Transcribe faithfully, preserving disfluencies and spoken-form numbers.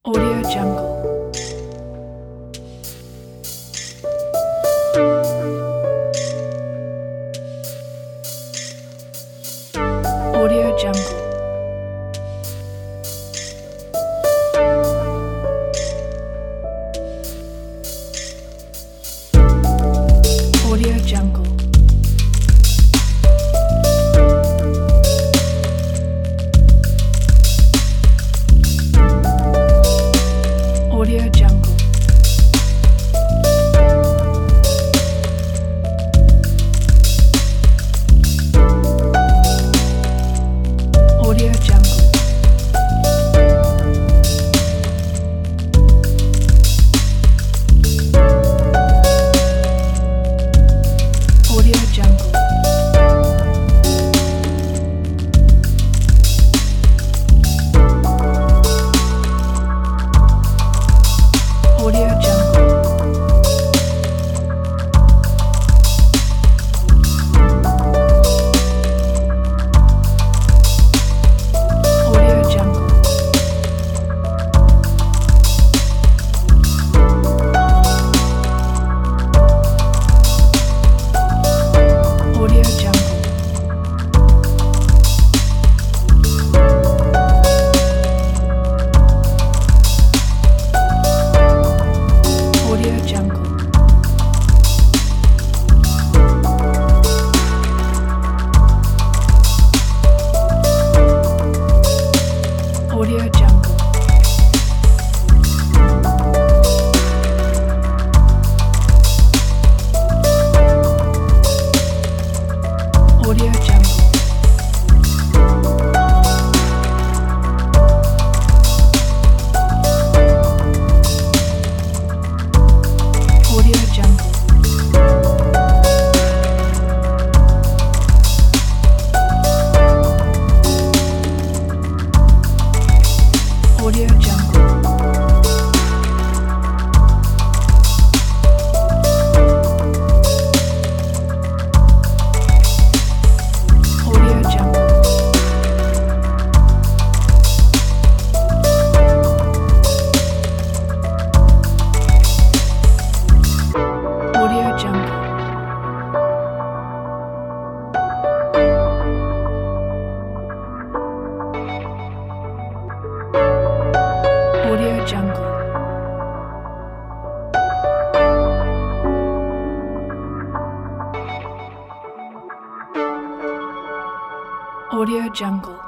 Audio Jungle. Audio Jungle. Audio Jungle. Audio Jungle. Audio Jungle. Audio Jungle. Audio Jungle. Audio Jungle. Audio Jungle. Audio Jungle. Audio Jungle. Audio Jungle. Audio Jungle. Audio Jungle. Audio Jungle. Audio Jungle. Audio Jungle. Audio Jungle.